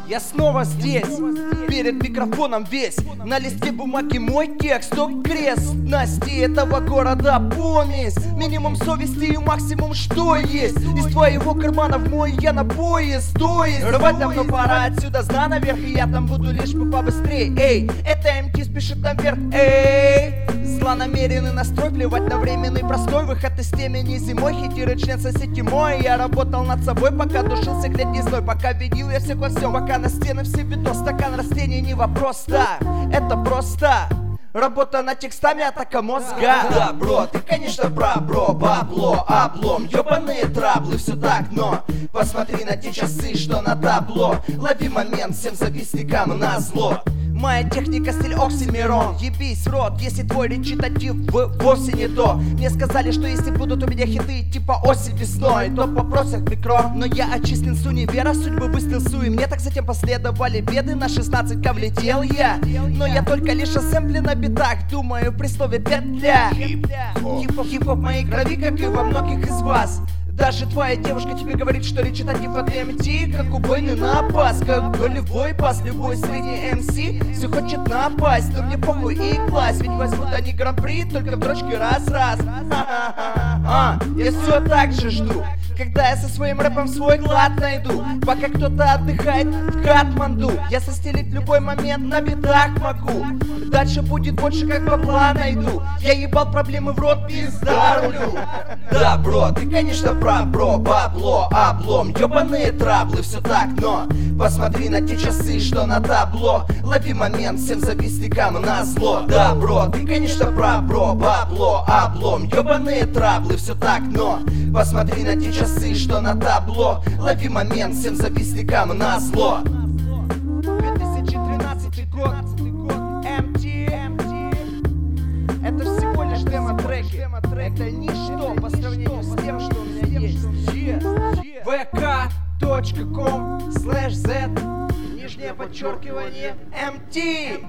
Я снова здесь, перед микрофоном весь. На листе бумаги мой текст, топ-крест Насти этого города помесь. Минимум совести и максимум что есть. Из твоего кармана в мой я на поезд. То есть рвать давно пора отсюда, зна наверх. И я там буду лишь бы побыстрей. Эй, это МТ спешит наверх. Эй, злонамеренный настрой, плевать на временный простой. Выход из темени зимой, хитерый член соседки мой. Я работал над собой, пока душился летний зной. Пока винил я всех во всем, пока на стены все видос. Стакан растений не вопрос, да, это просто работа над текстами, атака мозга. Да, бро, ты конечно прав, бро, бабло, облом, ёбаные траблы, все так, но посмотри на те часы, что на табло. Лови момент всем завистникам назло. Моя техника стиль Оксимирон. Ебись в рот, если твой речитатив вовсе не то. Мне сказали, что если будут у меня хиты типа осень весной, то попросят микро. Но я отчислен с универа, судьбы выстрелсу. И мне так затем последовали беды. На 16к влетел я, но я только лишь о сэмпле на битах думаю при слове петля. Хип-хоп в моей крови, как и во многих из вас. Даже твоя девушка тебе говорит, что речитатив от МТ как убойный напас, как голевой пас. Любой средний МС все хочет напасть, но мне похуй и класть. Ведь возьмут они гран-при только в дрочке раз-раз. Я все так же жду, когда я со своим рэпом свой клад найду. Пока кто-то отдыхает в Катманду, я состелить любой момент на битах могу. Дальше будет больше, как бабла найду. Я ебал проблемы в рот, пизда рулю. Да, бро, ты конечно прав, бро, бабло, облом, ёбаные траблы, все так, но посмотри на те часы, что на табло. Лови момент всем завистникам назло. Да, бро, ты конечно прав, бро, бабло, облом, ёбаные траблы, все так, но посмотри на те часы, что на табло. Лови момент всем завистникам назло. 2013 год, МТ. Это всего лишь демо-треки. Это ничто по сравнению с тем, что у меня есть. vk.com/z нижнее подчеркивание МТ.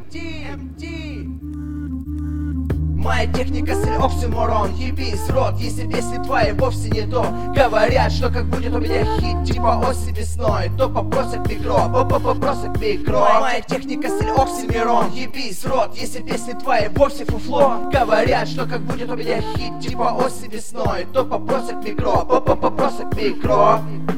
Моя техника стиль Оксимирон. Ебись в рот, если песни твои вовсе не то. Говорят, что как будет у меня хит типа осень весной, то попросят микро, попросят микро. Моя техника стиль Оксимирон. Ебись в рот, если песни твои вовсе фуфло. Говорят, что как будет у меня хит типа осень весной, то попросят микро, попросят микро.